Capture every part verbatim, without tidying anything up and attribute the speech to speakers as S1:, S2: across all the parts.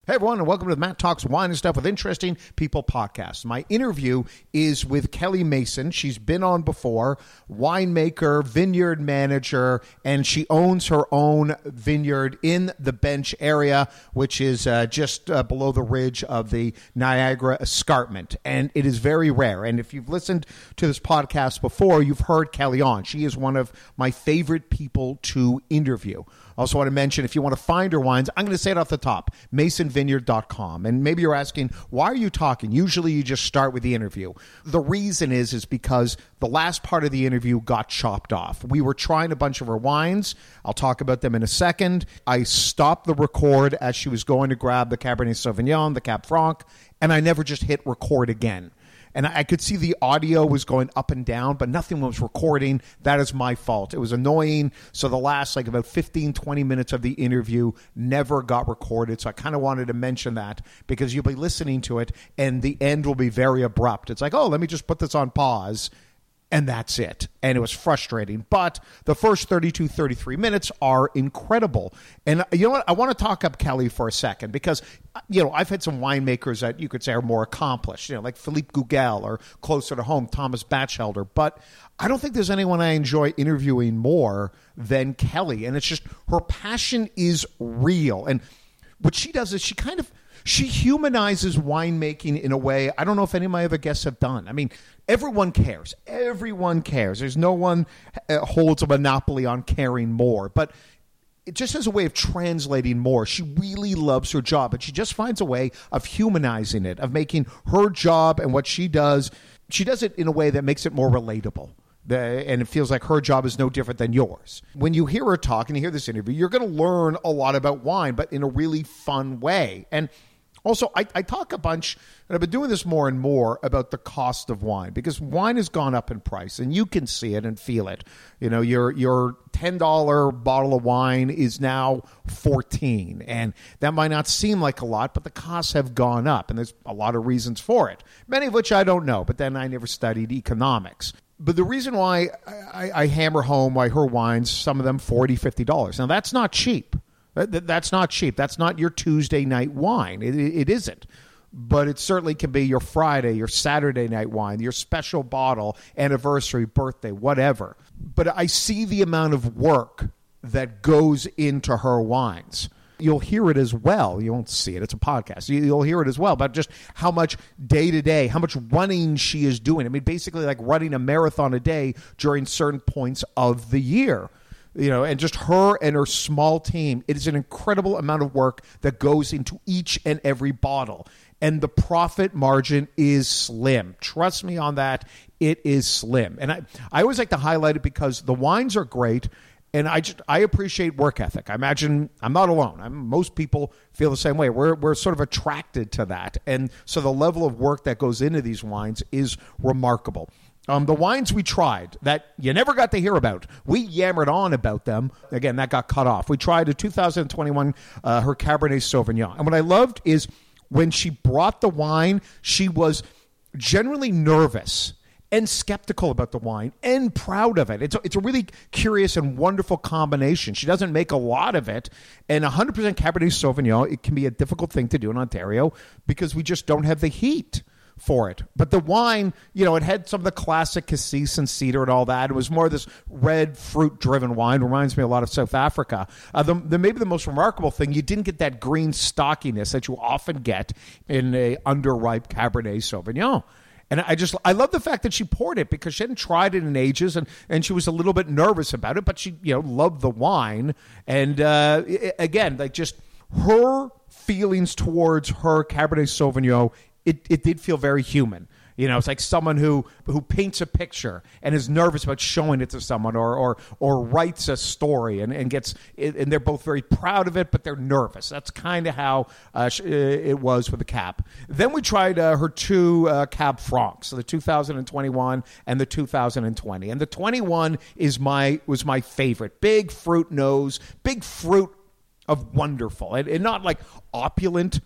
S1: Hey, everyone, and welcome to the Matt Talks Wine and Stuff with Interesting People podcast. My interview is with Kelly Mason. She's been on before, winemaker, vineyard manager, and she owns her own vineyard in the Bench area, which is uh, just uh, below the ridge of the Niagara Escarpment. And it is very rare. And if you've listened to this podcast before, you've heard Kelly on. She is one of my favorite people to interview. I also want to mention, if you want to find her wines, I'm going to say it off the top, mason vineyard dot com. And maybe you're asking, why are you talking? Usually you just start with the interview. The reason is, is because the last part of the interview got chopped off. We were trying a bunch of her wines. I'll talk about them in a second. I stopped the record as she was going to grab the Cabernet Sauvignon, the Cab Franc, and I never just hit record again. And I could see the audio was going up and down, but nothing was recording. That is my fault. It was annoying. So the last like about fifteen, twenty minutes of the interview never got recorded. So I kind of wanted to mention that because you'll be listening to it and the end will be very abrupt. It's like, oh, let me just put this on pause. And that's it. And it was frustrating. But the first thirty-two, thirty-three minutes are incredible. And you know what? I want to talk up Kelly for a second because, you know, I've had some winemakers that you could say are more accomplished, you know, like Philippe Gugel or closer to home, Thomas Batchelder. But I don't think there's anyone I enjoy interviewing more than Kelly. And it's just her passion is real. And what she does is she kind of, she humanizes winemaking in a way I don't know if any of my other guests have done. I mean, everyone cares. Everyone cares. There's no one uh, holds a monopoly on caring more. But it just has a way of translating more. She really loves her job, but she just finds a way of humanizing it, of making her job and what she does. She does it in a way that makes it more relatable. The, and it feels like her job is no different than yours. When you hear her talk and you hear this interview, you're going to learn a lot about wine, but in a really fun way. And also, I, I talk a bunch, and I've been doing this more and more, about the cost of wine, because wine has gone up in price, and you can see it and feel it. You know, your your ten dollars bottle of wine is now fourteen dollars, and that might not seem like a lot, but the costs have gone up, and there's a lot of reasons for it, many of which I don't know, but then I never studied economics. But the reason why I, I hammer home why her wines, some of them forty dollars, fifty dollars. Now, that's not cheap. That's not cheap. That's not your Tuesday night wine. It, it isn't. But it certainly can be your Friday, your Saturday night wine, your special bottle, anniversary, birthday, whatever. But I see the amount of work that goes into her wines. You'll hear it as well. You won't see it. It's a podcast. You'll hear it as well about just how much day to day, how much running she is doing. I mean, basically like running a marathon a day during certain points of the year. You know, and just her and her small team, it is an incredible amount of work that goes into each and every bottle. And the profit margin is slim. Trust me on that. It is slim. And I, I always like to highlight it because the wines are great. And I just I appreciate work ethic. I imagine I'm not alone. I'm, most people feel the same way. We're we're sort of attracted to that. And so the level of work that goes into these wines is remarkable. Um, the wines we tried that you never got to hear about, we yammered on about them. Again, that got cut off. We tried a two thousand twenty-one, uh, her Cabernet Sauvignon. And what I loved is when she brought the wine, she was generally nervous and skeptical about the wine and proud of it. It's a, it's a really curious and wonderful combination. She doesn't make a lot of it. And one hundred percent Cabernet Sauvignon, it can be a difficult thing to do in Ontario because we just don't have the heat for it. But the wine, you know, it had some of the classic cassis and cedar and all that. It was more this red fruit-driven wine. Reminds me a lot of South Africa. Uh, the, the maybe the most remarkable thing, you didn't get that green stockiness that you often get in a underripe Cabernet Sauvignon. And I just, I love the fact that she poured it because she hadn't tried it in ages and, and she was a little bit nervous about it, but she, you know, loved the wine. And uh, it, again, like just her feelings towards her Cabernet Sauvignon, It it did feel very human. You know, it's like someone who who paints a picture and is nervous about showing it to someone or or or writes a story and, and gets and they're both very proud of it, but they're nervous. That's kind of how uh, it was with the Cab. Then we tried uh, her two uh, Cab Francs, so the two thousand twenty-one and the two thousand twenty. And the twenty-one is my was my favorite. Big fruit nose, big fruit of wonderful. And, and not like opulent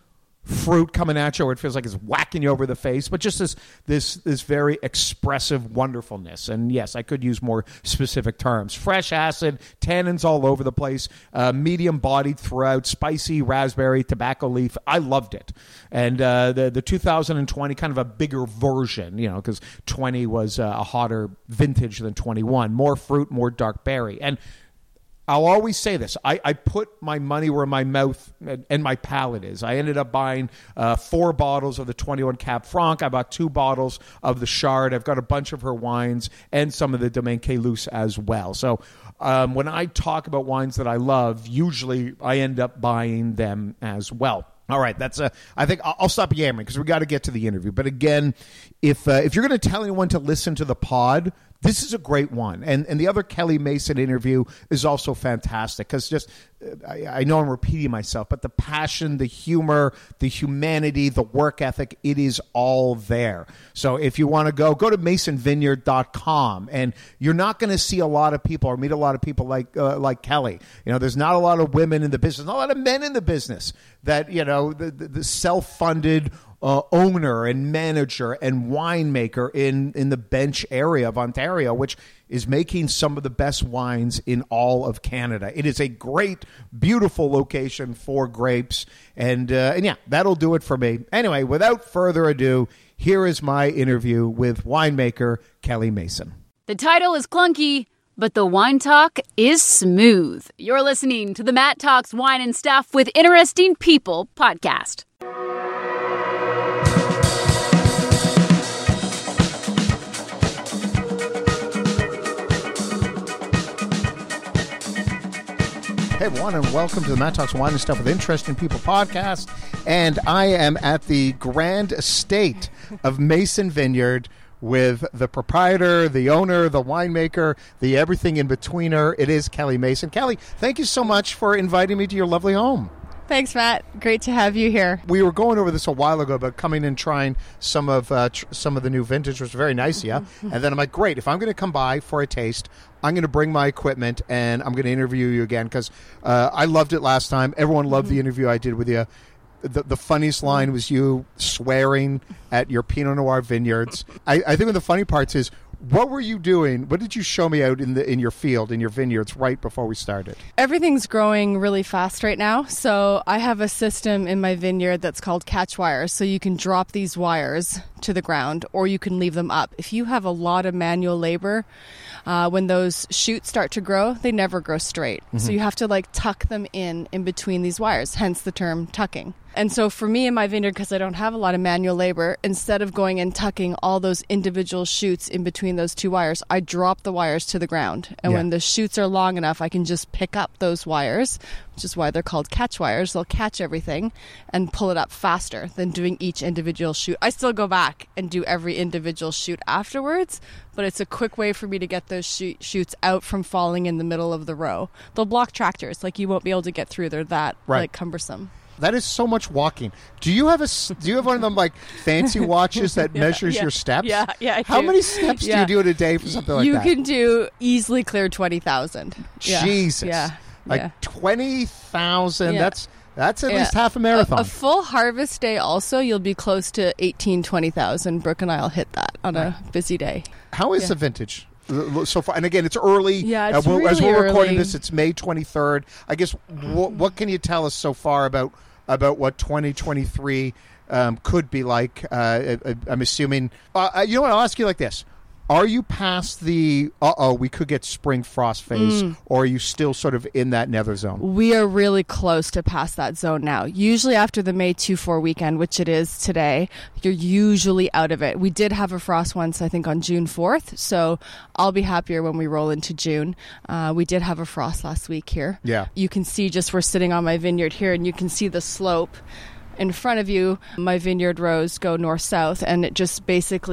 S1: fruit coming at you, where it feels like it's whacking you over the face, but just this this this very expressive wonderfulness. And yes, I could use more specific terms. Fresh acid, tannins all over the place, uh, medium bodied throughout, spicy raspberry, tobacco leaf. I loved it. And uh, the the two thousand twenty, kind of a bigger version, you know, because twenty was uh, a hotter vintage than twenty-one. More fruit, more dark berry. And I'll always say this. I, I put my money where my mouth and, and my palate is. I ended up buying uh, four bottles of the twenty-one Cab Franc. I bought two bottles of the Chard. I've got a bunch of her wines and some of the Domaine Quéluce as well. So um, when I talk about wines that I love, usually I end up buying them as well. All right, that's a. I think I'll, I'll stop yammering because we got to get to the interview. But again, if uh, if you're going to tell anyone to listen to the pod, this is a great one. And and the other Kelly Mason interview is also fantastic because just I, I know I'm repeating myself, but the passion, the humor, the humanity, the work ethic, it is all there. So if you want to go, go to mason vineyard dot com, and you're not going to see a lot of people or meet a lot of people like uh, like Kelly. You know, there's not a lot of women in the business, not a lot of men in the business that, you know, the, the, the self-funded Uh, owner and manager and winemaker in, in the Bench area of Ontario, which is making some of the best wines in all of Canada. It is a great, beautiful location for grapes. And, uh, and yeah, that'll do it for me. Anyway, without further ado, here is my interview with winemaker Kelly Mason.
S2: The title is clunky, but the wine talk is smooth. You're listening to the Matt Talks Wine and Stuff with Interesting People podcast.
S1: Hey everyone, and welcome to the Matt Talks Wine and Stuff with Interesting People podcast. And I am at the grand estate of Mason Vineyard with the proprietor, the owner, the winemaker, the everything in betweener. It is Kelly Mason. Kelly, thank you so much for inviting me to your lovely home.
S3: Thanks, Matt. Great to have you here.
S1: We were going over this a while ago about coming and trying some of uh, tr- some of the new vintage, which was very nice of you. Mm-hmm. And then I'm like, great, if I'm going to come by for a taste, I'm going to bring my equipment and I'm going to interview you again because uh, I loved it last time. Everyone loved mm-hmm. the interview I did with you. The, the funniest line was you swearing at your Pinot Noir vineyards. I, I think one of the funny parts is, what were you doing? What did you show me out in the in your field, in your vineyards, right before we started?
S3: Everything's growing really fast right now. So I have a system in my vineyard that's called catch wires. So you can drop these wires to the ground or you can leave them up. If you have a lot of manual labor, uh, when those shoots start to grow, they never grow straight. Mm-hmm. So you have to like tuck them in in between these wires, hence the term tucking. And so for me in my vineyard, because I don't have a lot of manual labor, instead of going and tucking all those individual shoots in between those two wires, I drop the wires to the ground. And yeah. when the shoots are long enough, I can just pick up those wires, which is why they're called catch wires. They'll catch everything and pull it up faster than doing each individual shoot. I still go back and do every individual shoot afterwards, but it's a quick way for me to get those shoot, shoots out from falling in the middle of the row. They'll block tractors. Like you won't be able to get through. They're that right. like cumbersome.
S1: That is so much walking. Do you have a do you have one of them like fancy watches that yeah, measures
S3: yeah,
S1: your steps?
S3: Yeah, yeah. I
S1: How
S3: do.
S1: many steps
S3: yeah.
S1: do you do in a day for something like
S3: you
S1: that?
S3: You can do easily clear twenty thousand. Yeah.
S1: Jesus.
S3: Yeah.
S1: Like
S3: yeah.
S1: twenty thousand. Yeah. That's that's at
S3: yeah.
S1: least half a marathon.
S3: A, a full harvest day also, you'll be close to eighteen, twenty thousand. Brooke and I will hit that on right. a busy day.
S1: How is
S3: yeah.
S1: the vintage so far? And again, it's early.
S3: Yeah, it's
S1: uh,
S3: really
S1: As we're
S3: early.
S1: recording this, it's May twenty-third. I guess wh- what can you tell us so far about about what twenty twenty-three um, could be like? Uh, I, I'm assuming. Uh, you know what? I'll ask you like this. Are you past the, uh-oh, we could get spring frost phase, mm. or are you still sort of in that nether zone?
S3: We are really close to past that zone now. Usually after the May two four weekend, which it is today, you're usually out of it. We did have a frost once, I think, on June fourth, so I'll be happier when we roll into June. Uh, we did have a frost last week here.
S1: Yeah.
S3: You can see, just we're sitting on my vineyard here, and you can see the slope in front of you. My vineyard rows go north-south, and it just basically...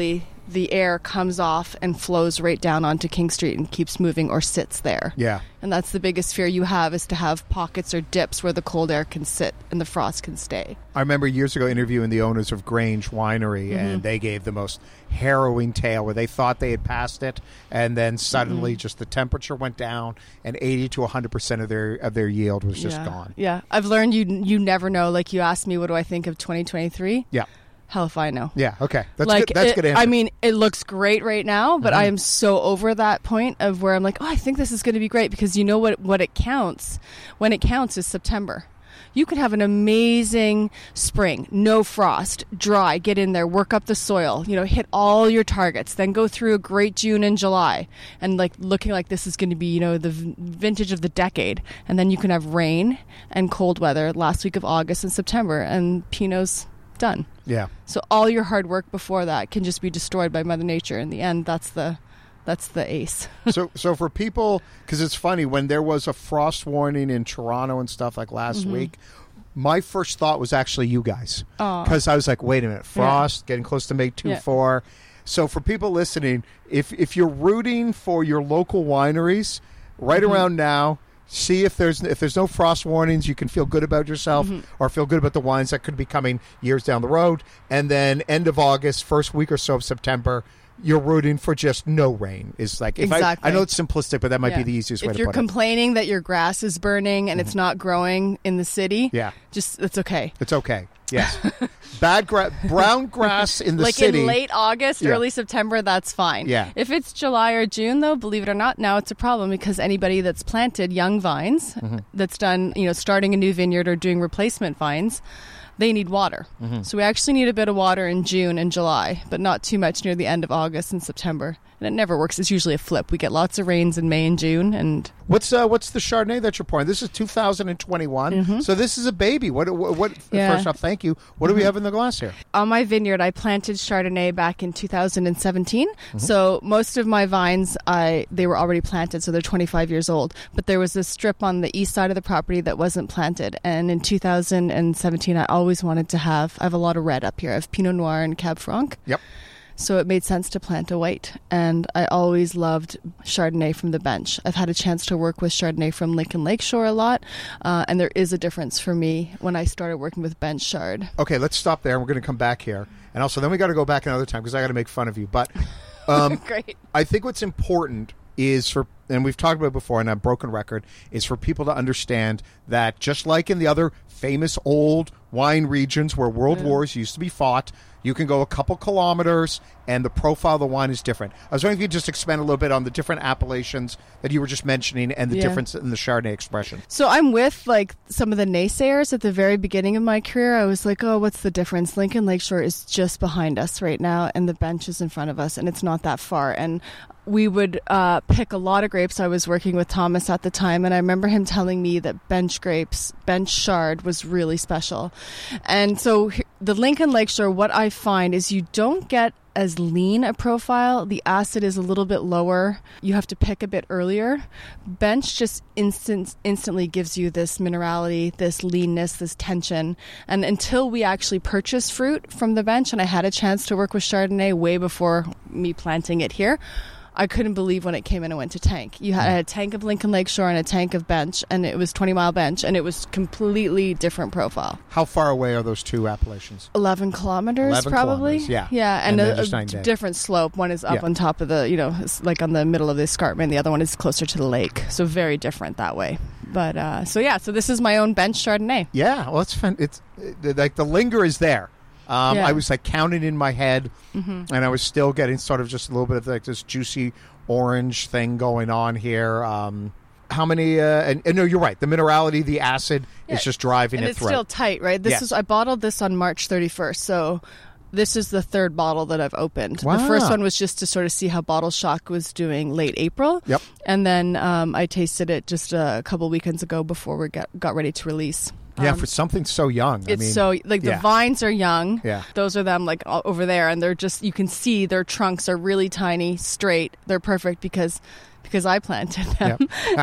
S3: the air comes off and flows right down onto King Street and keeps moving or sits there.
S1: Yeah.
S3: And that's the biggest fear you have, is to have pockets or dips where the cold air can sit and the frost can stay.
S1: I remember years ago interviewing the owners of Grange Winery,
S3: Mm-hmm.
S1: and they gave the most harrowing tale where they thought they had passed it, and then suddenly
S3: Mm-hmm.
S1: just the temperature went down, and eighty to one hundred percent of their of their yield was just
S3: yeah.
S1: gone.
S3: Yeah. I've learned you you never know. Like, you asked me, what do I think of twenty twenty-three?
S1: Yeah.
S3: Hell if I know.
S1: Yeah. Okay. That's
S3: like,
S1: good. That's
S3: it,
S1: good answer.
S3: I mean, it looks great right now, but
S1: Mm-hmm.
S3: I am so over that point of where I'm like, oh, I think this is going to be great, because you know what, what it counts. When it counts is September. You could have an amazing spring, no frost, dry, get in there, work up the soil, you know, hit all your targets, then go through a great June and July, and like looking like this is going to be, you know, the v- vintage of the decade. And then you can have rain and cold weather last week of August and September, and Pinot's done.
S1: yeah.
S3: So all your hard work before that can just be destroyed by Mother Nature. In the end, that's the that's the ace.
S1: so so for people, because it's funny, when there was a frost warning in Toronto and stuff like last
S3: Mm-hmm.
S1: week, my first thought was actually you guys,
S3: Aw.
S1: because I was like, wait a minute, frost, getting close to May two
S3: Yeah.
S1: four. So for people listening, if if you're rooting for your local wineries right
S3: Mm-hmm.
S1: around now, see if there's if there's no frost warnings, you can feel good about yourself,
S3: Mm-hmm.
S1: or feel good about the wines that could be coming years down the road. And then end of August, first week or so of September, you're rooting for just no rain. Is like, if
S3: Exactly.
S1: I, I know it's simplistic, but that might be
S3: Yeah.
S1: the easiest
S3: if
S1: way to
S3: you're
S1: put
S3: complaining that your grass is burning and it's not growing in the city,
S1: it. Yeah,
S3: just it's okay.
S1: it's okay. Yes, bad gra- brown grass in the
S3: like
S1: city.
S3: in late August,
S1: Yeah.
S3: early September, that's fine.
S1: Yeah.
S3: If it's July or June, though, believe it or not, now it's a problem, because anybody that's planted young vines,
S1: Mm-hmm.
S3: that's done, you know, starting a new vineyard or doing replacement vines, they need water.
S1: Mm-hmm.
S3: So we actually need a bit of water in June and July, but not too much near the end of August and September. And it never works. It's usually a flip. We get lots of rains in May and June, and
S1: What's uh, what's the Chardonnay that you're pouring? This is two thousand twenty-one, so this is a baby. What? What? what
S3: Mm-hmm. Yeah. Mm-hmm.
S1: First off, thank you. What do we have in the glass here?
S3: on my vineyard, I planted Chardonnay back in two thousand seventeen.
S1: Mm-hmm.
S3: So most of my vines, I they were already planted, so they're twenty-five years old. But there was a strip on the east side of the property that wasn't planted. And in two thousand seventeen, I always wanted to have, I have a lot of red up here. I have Pinot Noir and Cab Franc.
S1: Yep.
S3: So it made sense to plant a white. And I always loved Chardonnay from the bench. I've had a chance to work with Chardonnay from Lincoln Lakeshore a lot. Uh, and there is a difference for me when I started working with bench Chard.
S1: Okay, let's stop there. We're going to come back here, and also then we got to go back another time because I got to make fun of you. But um,
S3: Great.
S1: I think what's important is for, and we've talked about it before, and I've broken record, is for people to understand that just like in the other famous old wine regions where world wars used to be fought, you can go a couple kilometers and the profile of the wine is different. I was wondering if you could just expand a little bit on the different appellations that you were just mentioning and the
S3: Yeah.
S1: difference in the Chardonnay expression.
S3: So I'm with like some of the naysayers at the very beginning of my career. I was like, oh, what's the difference? Lincoln Lakeshore is just behind us right now, and the bench is in front of us, and it's not that far. And we would uh, pick a lot of grapes. I was working with Thomas at the time, and I remember him telling me that bench grapes, bench Chard was really special. And so he- the Lincoln Lakeshore, what I find is you don't get as lean a profile. The acid is a little bit lower. You have to pick a bit earlier. Bench just instant, instantly gives you this minerality, this leanness, this tension. And until we actually purchased fruit from the bench, and I had a chance to work with Chardonnay way before me planting it here, I couldn't believe when it came in and went to tank. You had, I had a tank of Lincoln Lakeshore and a tank of bench, and it was twenty mile bench, and it was completely different profile.
S1: How far away are those two appellations?
S3: eleven kilometers,
S1: eleven
S3: probably.
S1: kilometers, yeah.
S3: Yeah,
S1: And
S3: and,
S1: then
S3: a,
S1: just
S3: a
S1: nine days.
S3: different slope. One is up
S1: Yeah.
S3: on top of the, you know, it's like on the middle of the escarpment. The other one is closer to the lake. So very different that way. But, uh, so yeah, so this is my own bench Chardonnay.
S1: Yeah, well, it's fun. It's uh, like the linger is there. Um,
S3: Yeah.
S1: I was like counting in my head, and I was still getting sort of just a little bit of like this juicy orange thing going on here. Um, how many? Uh, and, and no, you're right. The minerality, the acid
S3: Yeah,
S1: is just driving
S3: And
S1: it
S3: it's
S1: through.
S3: still tight, right? This
S1: Yes.
S3: is I bottled this on March thirty-first. So this is the third bottle that I've opened.
S1: Wow.
S3: The first one was just to sort of see how Bottle Shock was doing late April.
S1: Yep.
S3: And then um, I tasted it just a couple weekends ago before we got, got ready to release.
S1: yeah,
S3: Um,
S1: for something so young.
S3: It's
S1: I mean,
S3: so like the
S1: yeah.
S3: vines are young.
S1: Yeah.
S3: Those are them like all over there, and they're just you can see their trunks are really tiny, straight. They're perfect because because I planted them.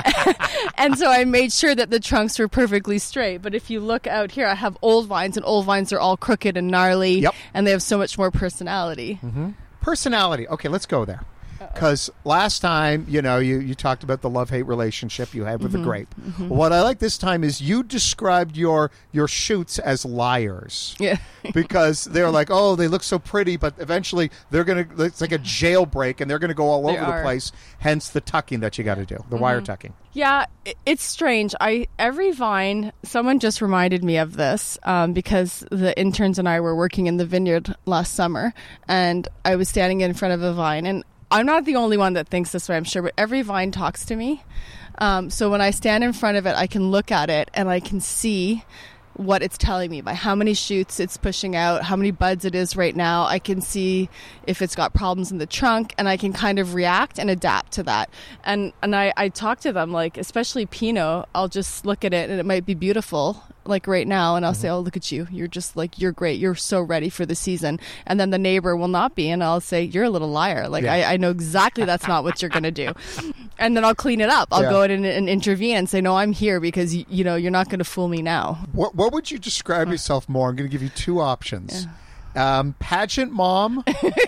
S3: And so I made sure that the trunks were perfectly straight. But if you look out here, I have old vines, and old vines are all crooked and gnarly,
S1: Yep.
S3: and they have so much more personality.
S1: Personality. Okay, let's go there. Because last time, you know, you, you talked about the love-hate relationship you had with
S3: Mm-hmm.
S1: the grape. Mm-hmm. What I like this time is you described your your shoots as liars.
S3: Yeah.
S1: Because they're like, oh, they look so pretty, but eventually they're going to, it's like a jailbreak, and they're going to go all
S3: They
S1: over the
S3: are.
S1: place, hence the tucking that you got to do, the wire tucking.
S3: Yeah, i- it's strange. I every vine, someone just reminded me of this um, because the interns and I were working in the vineyard last summer, and I was standing in front of a vine, and I'm not the only one that thinks this way, I'm sure, but every vine talks to me. Um, so when I stand in front of it, I can look at it and I can see what it's telling me by how many shoots it's pushing out, how many buds it is right now. I can see if it's got problems in the trunk, and I can kind of react and adapt to that. And and I, I talk to them, like, especially Pinot, I'll just look at it and it might be beautiful, like right now, and I'll say, oh, look at you. You're just like, you're great. You're so ready for the season. And then the neighbor will not be, and I'll say, you're a little liar. Like,
S1: Yeah.
S3: I, I know exactly that's not what you're going to do. And then I'll clean it up. I'll
S1: Yeah.
S3: go in and, and intervene and say, no, I'm here because, y- you know, you're not going to fool me now.
S1: What, what would you describe yourself more? I'm going to give you two options. Um, pageant mom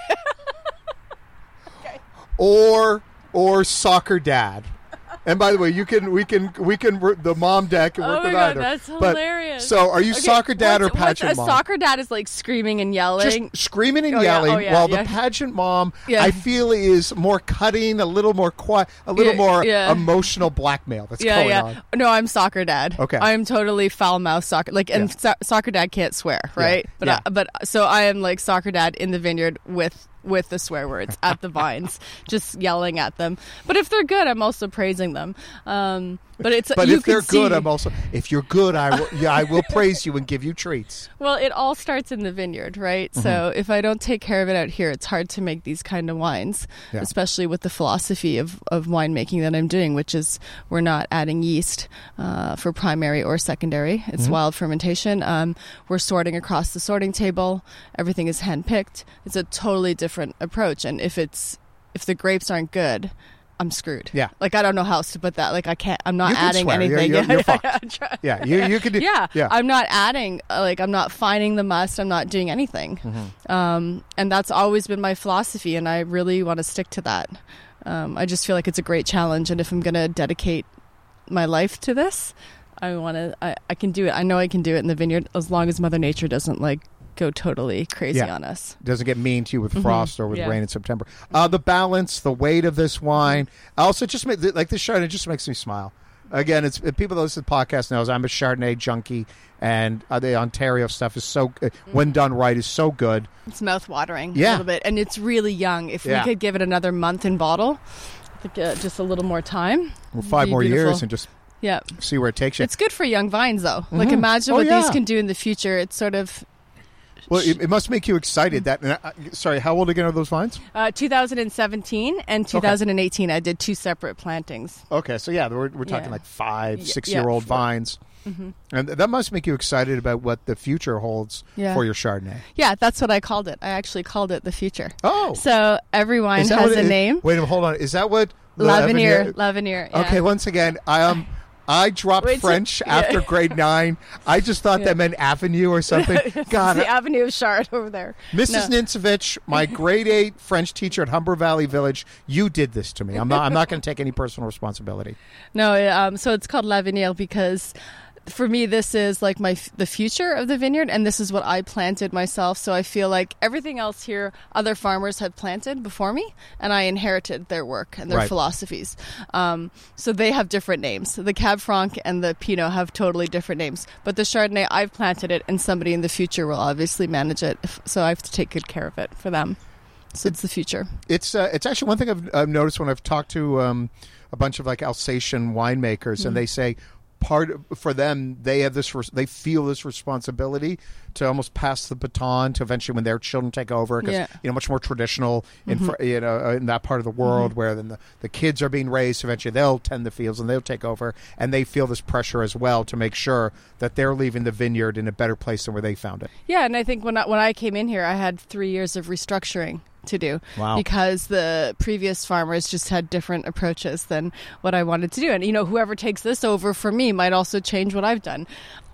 S1: or or soccer dad. And by the way, you can we can we can the mom dad can work
S3: Oh my
S1: with
S3: God,
S1: either.
S3: that's
S1: But-
S3: hilarious.
S1: so, are you
S3: Okay,
S1: soccer dad or
S3: what's- what's
S1: pageant
S3: a
S1: mom?
S3: soccer dad is like screaming and yelling.
S1: Just screaming and
S3: Oh, yeah.
S1: yelling,
S3: Oh, yeah,
S1: while
S3: yeah.
S1: the pageant mom,
S3: Yeah.
S1: I feel, is more cutting, a little more quiet, a little
S3: Yeah,
S1: more
S3: yeah.
S1: emotional blackmail that's
S3: yeah,
S1: going
S3: yeah.
S1: on.
S3: No, I'm soccer dad.
S1: Okay.
S3: I'm totally foul mouth soccer. Like, and
S1: Yeah.
S3: so- soccer dad can't swear, right? But
S1: yeah.
S3: I, but so I am like soccer dad in the vineyard with with the swear words at the vines, just yelling at them. But if they're good, I'm also praising them. Um, but it's
S1: But
S3: you
S1: if they're
S3: can
S1: good,
S3: see-
S1: I'm also. If you're good, I will. Yeah, I will praise you and give you treats.
S3: Well, it all starts in the vineyard, right?
S1: Mm-hmm.
S3: So if I don't take care of it out here, it's hard to make these kind of wines,
S1: Yeah.
S3: especially with the philosophy of, of winemaking that I'm doing, which is we're not adding yeast uh, for primary or secondary. It's
S1: Mm-hmm.
S3: wild fermentation. Um, we're sorting across the sorting table. Everything is hand-picked. It's a totally different approach. And if it's if the grapes aren't good, I'm screwed.
S1: Yeah.
S3: Like, I don't know how else to put that. Like, I can't, I'm not
S1: You can
S3: adding
S1: swear. You're-
S3: anything.
S1: you're- you're
S3: Yeah,
S1: fucked.
S3: yeah, I'm trying-
S1: Yeah, you you could do.
S3: yeah,
S1: yeah.
S3: I'm not adding, uh, like, I'm not finding the must. I'm not doing anything.
S1: Mm-hmm.
S3: Um, and that's always been my philosophy, and I really want to stick to that. Um, I just feel like it's a great challenge, and if I'm going to dedicate my life to this, I want to, I, I can do it. I know I can do it in the vineyard as long as Mother Nature doesn't, like, go totally crazy
S1: Yeah.
S3: on us.
S1: Doesn't get mean to you with frost or with
S3: Yeah.
S1: rain in September. Uh, the balance, the weight of this wine. Also, just make, like this Chardonnay just makes me smile. Again, it's people that listen to the podcast knows I'm a Chardonnay junkie, and uh, the Ontario stuff is so, uh, when done right, is so good.
S3: It's mouth-watering
S1: Yeah.
S3: a little bit, and it's really young. If
S1: Yeah.
S3: we could give it another month in bottle, like, uh, just a little more time.
S1: Well,
S3: it'd
S1: five
S3: be
S1: more
S3: beautiful.
S1: years and just
S3: Yeah.
S1: see where it takes you.
S3: It's good for young vines, though. Like, imagine
S1: Oh,
S3: what these
S1: yeah.
S3: can do in the future. It's sort of
S1: Well, it, it must make you excited. That and, uh, sorry, how old again are those vines?
S3: uh, two thousand seventeen and two thousand eighteen. I did two separate plantings.
S1: Okay, so yeah, we're, we're talking
S3: Yeah.
S1: like five,
S3: Y-
S1: six
S3: yeah,
S1: year old
S3: four.
S1: vines, and that must make you excited about what the future holds
S3: Yeah.
S1: for your Chardonnay.
S3: Yeah, that's what I called it. I actually called it the future.
S1: Oh,
S3: So every wine
S1: Is that
S3: has
S1: what
S3: a
S1: it-
S3: name.
S1: Wait a minute, hold on. Is that what the
S3: Lavenier.
S1: Lavenier-
S3: Lavenier. Yeah.
S1: Okay, once again, I um, I dropped
S3: Wait, so-
S1: French
S3: yeah.
S1: after grade nine. I just thought that meant avenue or something. God,
S3: the Avenue of Chard over there.
S1: Missus
S3: No.
S1: Nincevich, my grade eight French teacher at Humber Valley Village, you did this to me. I'm not. I'm not going to take any personal responsibility.
S3: No, um, so it's called Lavenier because for me, this is like my f- the future of the vineyard, and this is what I planted myself. So I feel like everything else here, other farmers have planted before me, and I inherited their work and their
S1: Right.
S3: philosophies. Um, so they have different names. The Cab Franc and the Pinot have totally different names. But the Chardonnay, I've planted it, and somebody in the future will obviously manage it. If, so I have to take good care of it for them. So it's the future.
S1: It's uh, it's actually one thing I've, I've noticed when I've talked to um, a bunch of like Alsatian winemakers, and they say part of- for them they have this res- they feel this responsibility to almost pass the baton to eventually when their children take over, because
S3: Yeah.
S1: you know much more traditional in fr- you know uh, in that part of the world where then the, the kids are being raised. Eventually they'll tend the fields and they'll take over, and they feel this pressure as well to make sure that they're leaving the vineyard in a better place than where they found it.
S3: Yeah, and I think when I, when I came in here, I had three years of restructuring to do.
S1: Wow.
S3: Because the previous farmers just had different approaches than what I wanted to do. And, you know, whoever takes this over for me might also change what I've done.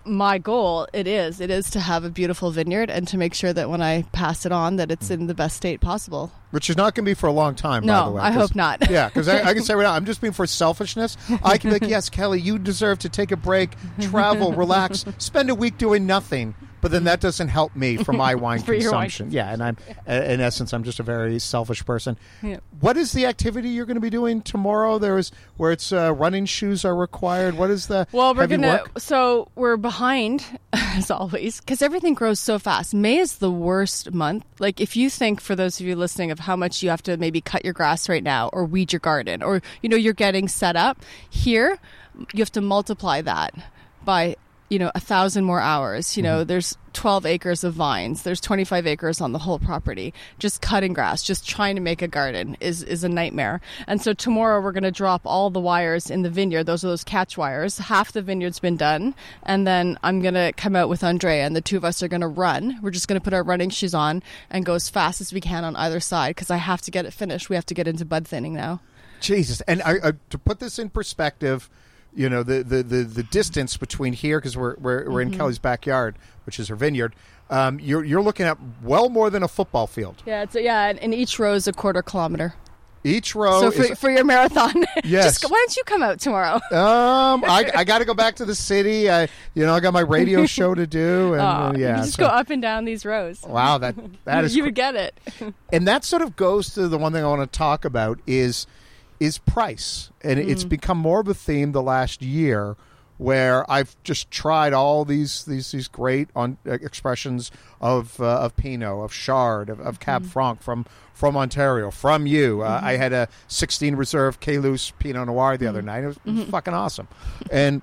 S3: my goal, it is, it is to have a beautiful vineyard and to make sure that when I pass it on, that it's in the best state possible.
S1: Which is not going to be for a long time,
S3: no,
S1: by the way.
S3: I hope not.
S1: Yeah, because I, I can say right now, I'm just being for selfishness. I can be like, yes, Kelly, you deserve to take a break, travel, relax, spend a week doing nothing. But then that doesn't help me for my wine
S3: for
S1: consumption.
S3: Wine.
S1: Yeah, and I'm, in essence, I'm just a very selfish person.
S3: Yeah.
S1: What is the activity you're going to be doing tomorrow? There is where it's uh, running shoes are required. What is the
S3: well, we're
S1: heavy
S3: gonna.
S1: work?
S3: So we're behind as always because everything grows so fast. May is the worst month. Like if you think, for those of you listening, of how much you have to maybe cut your grass right now or weed your garden, or you know you're getting set up here, you have to multiply that by. You know, a thousand more hours. You know, mm-hmm. There's twelve acres of vines. There's twenty-five acres on the whole property. Just cutting grass, just trying to make a garden is, is a nightmare. And so tomorrow we're going to drop all the wires in the vineyard. Those are those catch wires. Half the vineyard's been done. And then I'm going to come out with Andrea and the two of us are going to run. We're just going to put our running shoes on and go as fast as we can on either side because I have to get it finished. We have to get into bud thinning now.
S1: Jesus. And I, I, to put this in perspective, you know, the, the, the, the distance between here, because we're, we're, we're
S3: mm-hmm.
S1: in Kelly's backyard, which is her vineyard, um, you're, you're looking at well more than a football field.
S3: Yeah, it's a, yeah, and each row is a quarter kilometer.
S1: Each row
S3: So for,
S1: is...
S3: for your marathon,
S1: yes.
S3: just, why don't you come out tomorrow?
S1: um, I, I got to go back to the city. I, you know, I got my radio show to do. And,
S3: oh,
S1: uh, yeah,
S3: you just
S1: so.
S3: go up and down these rows.
S1: Wow, that that is...
S3: you
S1: cr-
S3: would get it.
S1: And that sort of goes to the one thing I want to talk about is... is price. And mm. it's become more of a theme the last year where I've just tried all these these these great on uh, expressions of uh, of Pinot, of Chard, of, of Cab mm. Franc from from Ontario, from you. Uh, mm-hmm. I had a sixteen reserve Caylus Pinot Noir the mm. other night. It was, mm-hmm. it was fucking awesome. And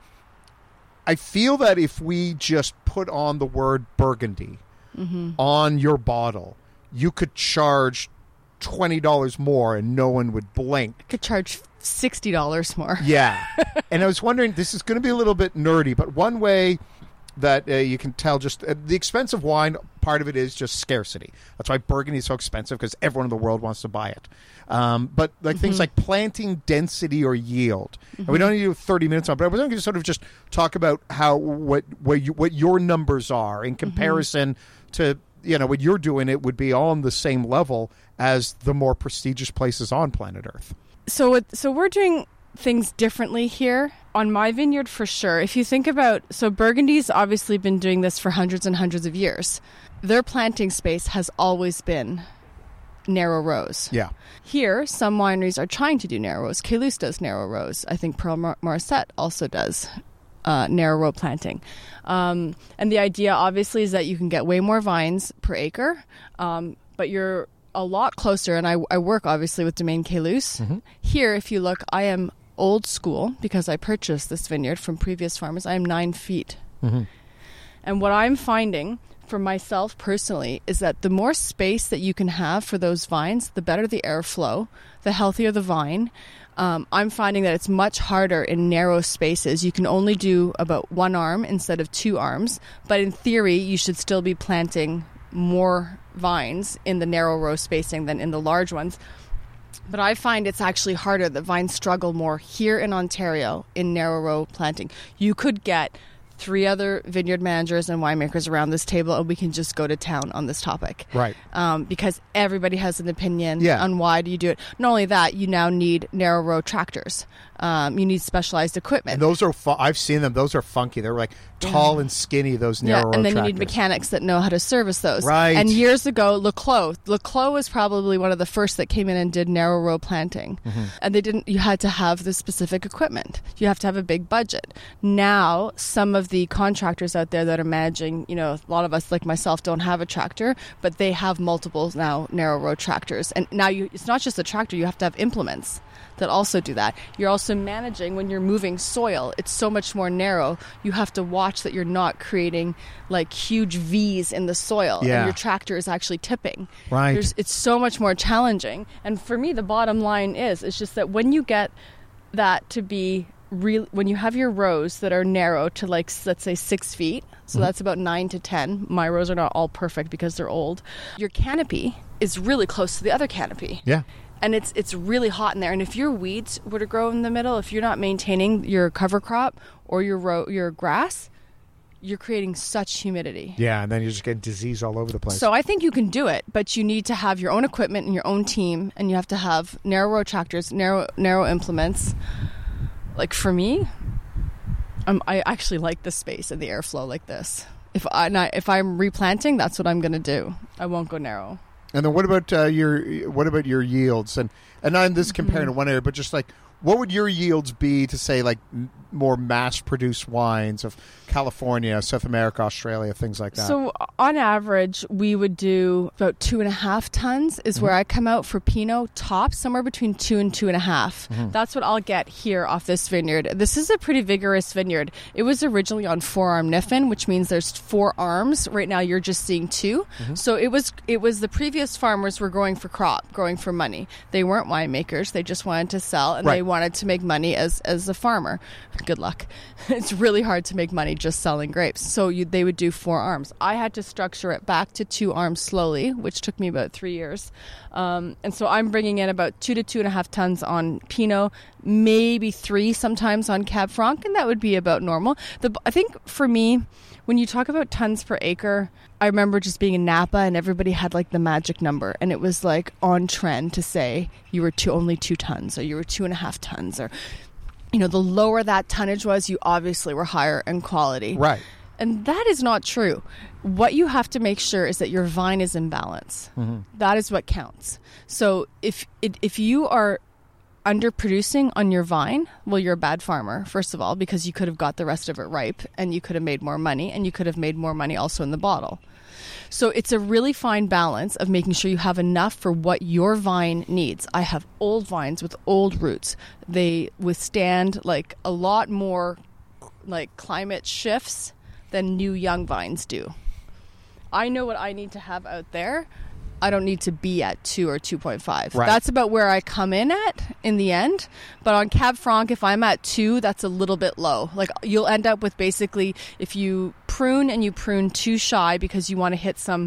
S1: I feel that if we just put on the word Burgundy mm-hmm. on your bottle, you could charge twenty dollars more and no one would blink.
S3: I could charge sixty dollars more.
S1: Yeah. And I was wondering, this is going to be a little bit nerdy, but one way that uh, you can tell just uh, the expensive wine, part of it is just scarcity. That's why Burgundy is so expensive, because everyone in the world wants to buy it. Um, but like mm-hmm. things like planting density or yield. Mm-hmm. And we don't need to do thirty minutes on, but I was going to sort of just talk about how what what, you, what your numbers are in comparison mm-hmm. to, you know, when you're doing it would be on the same level as the more prestigious places on planet Earth.
S3: So it, so we're doing things differently here on my vineyard for sure. If you think about, so Burgundy's obviously been doing this for hundreds and hundreds of years. Their planting space has always been narrow rows.
S1: Yeah.
S3: Here, some wineries are trying to do narrow rows. Caylus does narrow rows. I think Pearl Mar- Morissette also does uh, narrow row planting. Um, and the idea obviously is that you can get way more vines per acre, um, but you're a lot closer, and I, I work obviously with Domaine Caylus. Mm-hmm. Here, if you look, I am old school because I purchased this vineyard from previous farmers. I am nine feet. Mm-hmm. And what I'm finding for myself personally is that the more space that you can have for those vines, the better the airflow, the healthier the vine. Um, I'm finding that it's much harder in narrow spaces. You can only do about one arm instead of two arms, but in theory, you should still be planting more vines in the narrow row spacing than in the large ones. But I find it's actually harder. The vines struggle more here in Ontario in narrow row planting. You could get three other vineyard managers and winemakers around this table, and we can just go to town on this topic.
S1: Right.
S3: Um, because everybody has an opinion
S1: yeah.
S3: on why do you do it. Not only that, you now need narrow row tractors. Um, you need specialized equipment.
S1: And those are, fu- I've seen them, those are funky. They're like tall yeah. and skinny, those narrow
S3: yeah,
S1: row
S3: and then
S1: tractors.
S3: you need mechanics that know how to service those.
S1: Right.
S3: And years ago, Leclos, Leclos was probably one of the first that came in and did narrow row planting. Mm-hmm. And they didn't, you had to have the specific equipment. You have to have a big budget. Now, some of the contractors out there that are managing, you know, a lot of us like myself don't have a tractor, but they have multiple now narrow row tractors. And now you, it's not just a tractor, you have to have implements that also do that. You're also managing when you're moving soil. It's so much more narrow. You have to watch that you're not creating like huge V's in the soil
S1: yeah.
S3: and your tractor is actually tipping.
S1: Right.
S3: There's, it's so much more challenging. And for me, the bottom line is, it's just that when you get that to be real, when you have your rows that are narrow to like, let's say six feet, so mm-hmm. that's about nine to ten. My rows are not all perfect because they're old. Your canopy is really close to the other canopy.
S1: Yeah.
S3: And it's it's really hot in there. And if your weeds were to grow in the middle, if you're not maintaining your cover crop or your ro- your grass, you're creating such humidity.
S1: Yeah, and then you're just getting disease all over the place.
S3: So I think you can do it, but you need to have your own equipment and your own team, and you have to have narrow row tractors, narrow narrow implements. Like for me, um, I actually like the space and the airflow like this. If I not, if I'm replanting, that's what I'm going to do. I won't go narrow.
S1: And then what about uh, your what about your yields? And and not this comparing mm-hmm. to one area, but just like what would your yields be to say like m- more mass-produced wines of California, South America, Australia, things like that?
S3: So on average, we would do about two and a half tons is mm-hmm. where I come out for Pinot top, somewhere between two and two and a half. Mm-hmm. That's what I'll get here off this vineyard. This is a pretty vigorous vineyard. It was originally on four-arm Niffen, which means there's four arms. Right now, you're just seeing two. Mm-hmm. So it was it was the previous farmers were growing for crop, growing for money. They weren't winemakers. They just wanted to sell, and right. they wanted to make money as as a farmer. Good luck. It's really hard to make money just selling grapes. So you, they would do four arms. I had to structure it back to two arms slowly, which took me about three years. Um, and so I'm bringing in about two to two and a half tons on Pinot, maybe three sometimes on Cab Franc, and that would be about normal. The, I think for me, when you talk about tons per acre, I remember just being in Napa and everybody had like the magic number, and it was like on trend to say you were two, only two tons or you were two and a half tons, or you know, the lower that tonnage was, you obviously were higher in quality.
S1: Right.
S3: And that is not true. What you have to make sure is that your vine is in balance. Mm-hmm. That is what counts. So if if you are underproducing on your vine, well, you're a bad farmer, first of all, because you could have got the rest of it ripe and you could have made more money, and you could have made more money also in the bottle. So it's a really fine balance of making sure you have enough for what your vine needs. I have old vines with old roots. They withstand like a lot more like climate shifts than new young vines do. I know what I need to have out there. I don't need to be at two or two point five. Right. That's about where I come in at in the end. But on Cab Franc, if I'm at two, that's a little bit low. Like you'll end up with basically, if you prune and you prune too shy because you want to hit some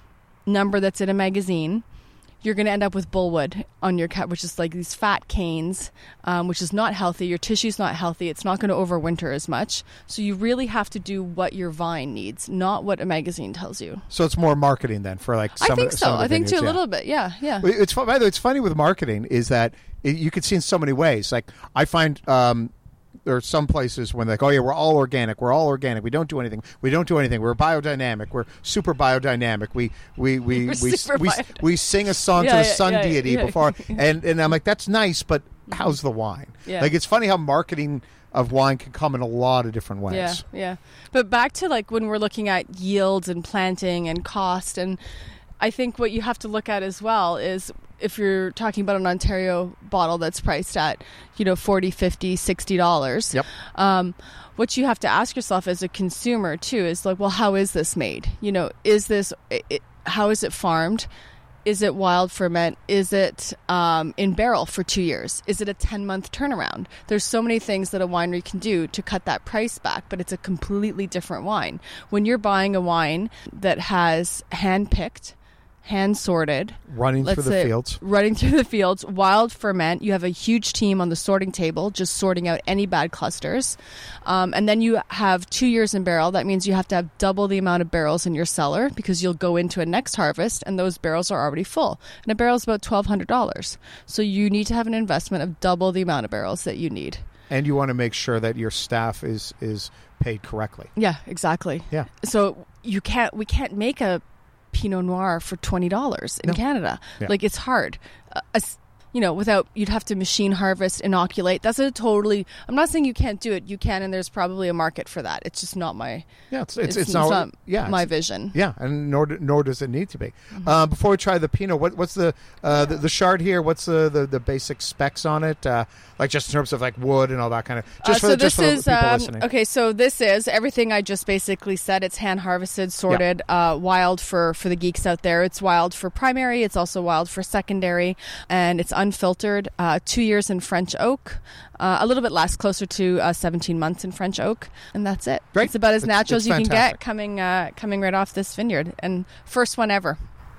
S3: number that's in a magazine, you're going to end up with bullwood on your cat, which is like these fat canes, um, which is not healthy. Your tissue's not healthy. It's not going to overwinter as much. So you really have to do what your vine needs, not what a magazine tells you.
S1: So it's more marketing then for like some
S3: I think
S1: of the,
S3: so.
S1: some of the
S3: I think
S1: vineyards,
S3: too a
S1: yeah.
S3: little bit. Yeah, yeah.
S1: It's by the way, it's funny with marketing is that it, you can see in so many ways. Like I find um, there are some places when they're like, oh yeah, we're all organic. We're all organic. We don't do anything. We don't do anything. We're biodynamic. We're super biodynamic. We we we we, we, we sing a song
S3: yeah,
S1: to the
S3: yeah,
S1: sun
S3: yeah,
S1: deity
S3: yeah.
S1: before, and and I'm like, that's nice, but how's the wine?
S3: Yeah.
S1: Like it's funny how marketing of wine can come in a lot of different ways.
S3: Yeah, yeah. But back to like when we're looking at yields and planting and cost, and I think what you have to look at as well is if you're talking about an Ontario bottle that's priced at, you know, forty, fifty, sixty dollars.
S1: Yep.
S3: Um, what you have to ask yourself as a consumer too is like, well, how is this made? You know, is this, it, how is it farmed? Is it wild ferment? Is it um, in barrel for two years? Is it a ten-month turnaround? There's so many things that a winery can do to cut that price back, but it's a completely different wine. When you're buying a wine that has hand-picked, hand-sorted,
S1: running through the
S3: say,
S1: fields,
S3: running through the fields, wild ferment. You have a huge team on the sorting table, just sorting out any bad clusters, um, and then you have two years in barrel. That means you have to have double the amount of barrels in your cellar because you'll go into a next harvest, and those barrels are already full. And a barrel is about twelve hundred dollars, so you need to have an investment of double the amount of barrels that you need.
S1: And you want to make sure that your staff is is paid correctly.
S3: Yeah, exactly.
S1: Yeah.
S3: So you can't. We can't make a Pinot Noir for twenty dollars in
S1: no.
S3: Canada.
S1: Yeah.
S3: Like it's hard. Uh, as, you know, without, you'd have to machine harvest, inoculate. That's a totally, I'm not saying you can't do it. You can, and there's probably a market for that. It's just not my,
S1: yeah, it's, it's,
S3: it's,
S1: it's,
S3: it's
S1: not,
S3: not
S1: yeah,
S3: my
S1: it's,
S3: vision.
S1: Yeah, and nor nor does it need to be. Mm-hmm. Uh, before we try the Pinot, what, what's the, uh, the the Chard here? What's the, the, the basic specs on it? Uh, like just in terms of like wood and all that kind of, just
S3: uh,
S1: for,
S3: so
S1: the, just
S3: this
S1: for the
S3: is,
S1: people
S3: um,
S1: listening.
S3: Okay, so this is everything I just basically said. It's hand harvested, sorted, yeah. uh, wild for, for the geeks out there. It's wild for primary. It's also wild for secondary, and it's unfiltered. Uh, two years in French oak, uh, a little bit less, closer to uh, seventeen months in French oak, and that's it.
S1: Great.
S3: It's about as
S1: it's,
S3: natural
S1: it's
S3: as you
S1: fantastic.
S3: can get coming uh, coming right off this vineyard, and first one ever.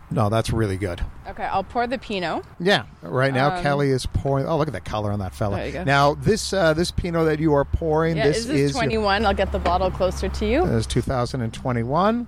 S1: No, that's really good.
S3: Okay, I'll pour the Pinot.
S1: Yeah, right now
S3: Um,
S1: Kelly is pouring. Oh, look at that color on that fella.
S3: There you go.
S1: Now, this uh, this Pinot that you are pouring,
S3: Yeah,
S1: this
S3: is this
S1: is
S3: twenty-one? I'll get the bottle closer to you.
S1: This is two thousand twenty-one.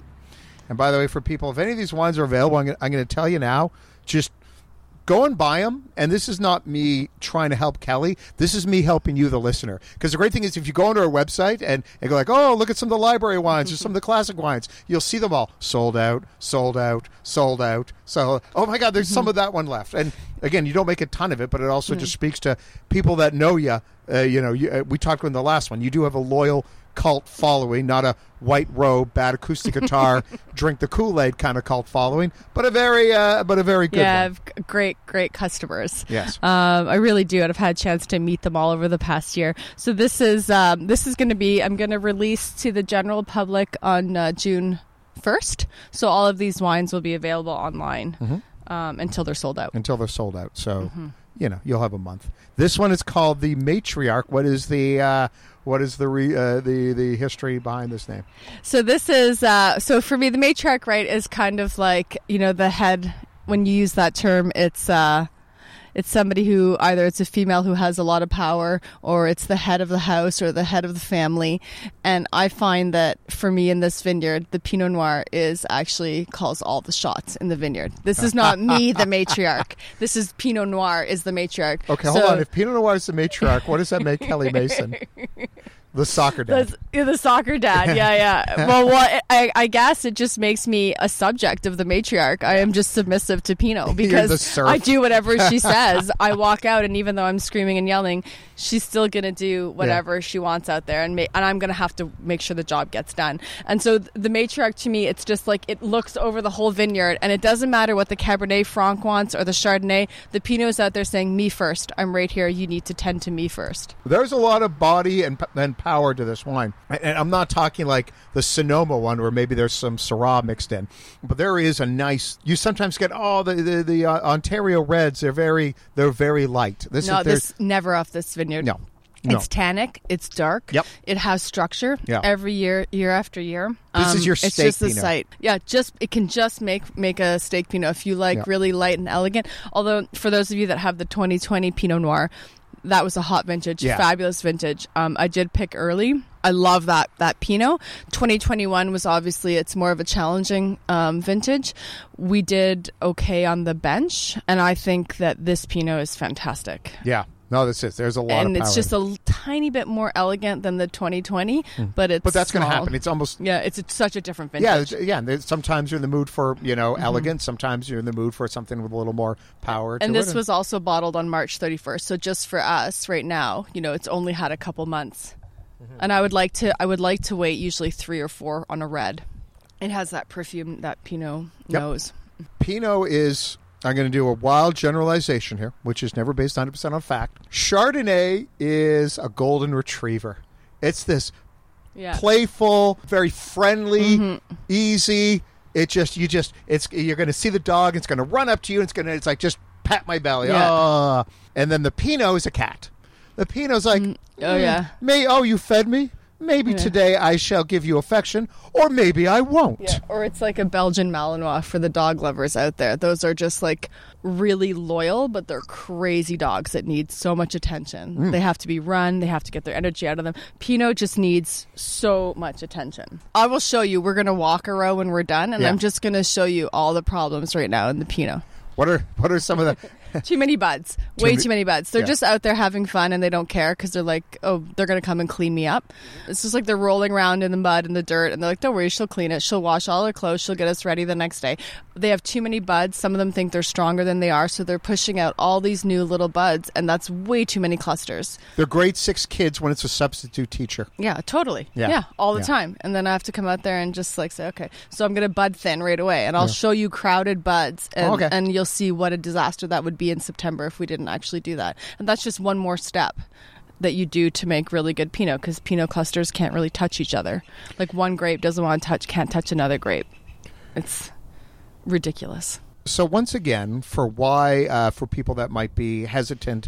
S1: And by the way, for people, if any of these wines are available, I'm going to tell you now, just go and buy them. And this is not me trying to help Kelly. This is me helping you, the listener. Because the great thing is if you go onto our website and, and go like, oh, look at some of the library wines or some of the classic wines, you'll see them all sold out, sold out, sold out. So, oh, my God, there's some of that one left. And, again, you don't make a ton of it, but it also just speaks to people that know you. Uh, you know, you, uh, we talked in the last one. You do have a loyal cult following, not a white robe, bad acoustic guitar, drink the Kool-Aid kind of cult following, but a very, uh, but a very good
S3: yeah,
S1: one.
S3: I've g- great, great customers.
S1: Yes,
S3: um, I really do, and I've had a chance to meet them all over the past year. So this is um, this is going to be. I'm going to release to the general public on uh, June first. So all of these wines will be available online mm-hmm. um, until they're sold out.
S1: Until they're sold out. So. Mm-hmm. You know, you'll have a month. This one is called the Matriarch. What is the uh, what is the re, uh, the the history behind this name?
S3: So this is uh, so for me, the Matriarch, right, is kind of like, you know, the head. When you use that term, it's uh, it's somebody who either it's a female who has a lot of power, or it's the head of the house or the head of the family. And I find that for me in this vineyard, the Pinot Noir is actually calls all the shots in the vineyard. This is not me, the matriarch. This is Pinot Noir is the matriarch.
S1: Okay,
S3: so,
S1: hold on. If Pinot Noir is the matriarch, what does that make Kelly Mason? The soccer dad.
S3: The, yeah, the soccer dad. Yeah, yeah. well, well I, I guess it just makes me a subject of the matriarch. I am just submissive to Pinot because I do whatever she says. I walk out, and even though I'm screaming and yelling, she's still going to do whatever yeah. she wants out there, and ma- and I'm going to have to make sure the job gets done. And so the matriarch, to me, it's just like it looks over the whole vineyard, and it doesn't matter what the Cabernet Franc wants or the Chardonnay. The Pinot's out there saying, me first. I'm right here. You need to tend to me first.
S1: There's a lot of body and, and power to this wine. And I'm not talking like the Sonoma one where maybe there's some Syrah mixed in, but there is a nice, you sometimes get, oh, the the, the uh, Ontario Reds, they're very they're very light. This
S3: no,
S1: is
S3: this never off this vineyard.
S1: No. No.
S3: It's tannic. It's dark.
S1: Yep.
S3: It has structure.
S1: Yep.
S3: Every year, year after year.
S1: This
S3: um,
S1: is your
S3: it's
S1: steak
S3: just the
S1: Pinot.
S3: site. Yeah, just it can just make make a steak Pinot if you like
S1: yep.
S3: really light and elegant. Although for those of you that have the twenty twenty Pinot Noir, that was a hot vintage,
S1: yeah.
S3: fabulous vintage. Um, I did pick early. I love that that Pinot. twenty twenty-one was obviously, it's more of a challenging um, vintage. We did okay on the bench, and I think that this Pinot is fantastic.
S1: Yeah. No, this is. There's a lot
S3: and
S1: of power.
S3: it's just a l- tiny bit more elegant than the twenty twenty, mm. but it's
S1: But that's going
S3: to
S1: happen. It's almost...
S3: Yeah, it's a, such a different vintage.
S1: Yeah, yeah. Sometimes you're in the mood for, you know, mm-hmm. elegance. Sometimes you're in the mood for something with a little more power to
S3: and this
S1: it.
S3: was also bottled on March thirty-first. So just for us right now, you know, it's only had a couple months. Mm-hmm. And I would like to I would like to wait usually three or four on a red. It has that perfume that Pinot
S1: yep.
S3: knows.
S1: Pinot is... I'm going to do a wild generalization here, which is never based one hundred percent on fact. Chardonnay is a golden retriever. It's this yeah. playful, very friendly, mm-hmm. easy. It just, you just, it's, you're going to see the dog. It's going to run up to you. And it's going to, it's like, just pat my belly. Yeah. Oh. And then the Pinot is a cat. The Pinot's like, mm,
S3: oh, yeah.
S1: May, oh, you fed me? Maybe yeah. today I shall give you affection, or maybe I won't.
S3: Yeah. Or it's like a Belgian Malinois for the dog lovers out there. Those are just like really loyal, but they're crazy dogs that need so much attention. Mm. They have to be run. They have to get their energy out of them. Pinot just needs so much attention. I will show you. We're going to walk a row when we're done, and yeah. I'm just going to show you all the problems right now in the Pinot.
S1: What are what are some of the...
S3: Too many buds.
S1: Too
S3: Way
S1: ma-
S3: too many buds. They're
S1: yeah.
S3: just out there having fun, and they don't care because they're like, oh, they're going to come and clean me up. It's just like they're rolling around in the mud and the dirt, and they're like, don't worry, she'll clean it. She'll wash all her clothes. She'll get us ready the next day. They have too many buds. Some of them think they're stronger than they are, so they're pushing out all these new little buds, and that's way too many clusters.
S1: They're grade six kids when it's a substitute teacher.
S3: Yeah, totally.
S1: Yeah,
S3: yeah all the
S1: yeah.
S3: time. And then I have to come out there and just like say, okay, so I'm going to bud thin right away, and I'll
S1: yeah.
S3: show you crowded buds, and,
S1: oh, okay.
S3: and you'll see what a disaster that would be in September if we didn't actually do that. And that's just one more step that you do to make really good Pinot, because Pinot clusters can't really touch each other. Like one grape doesn't want to touch, can't touch another grape. It's ridiculous.
S1: So once again, for why, uh, for people that might be hesitant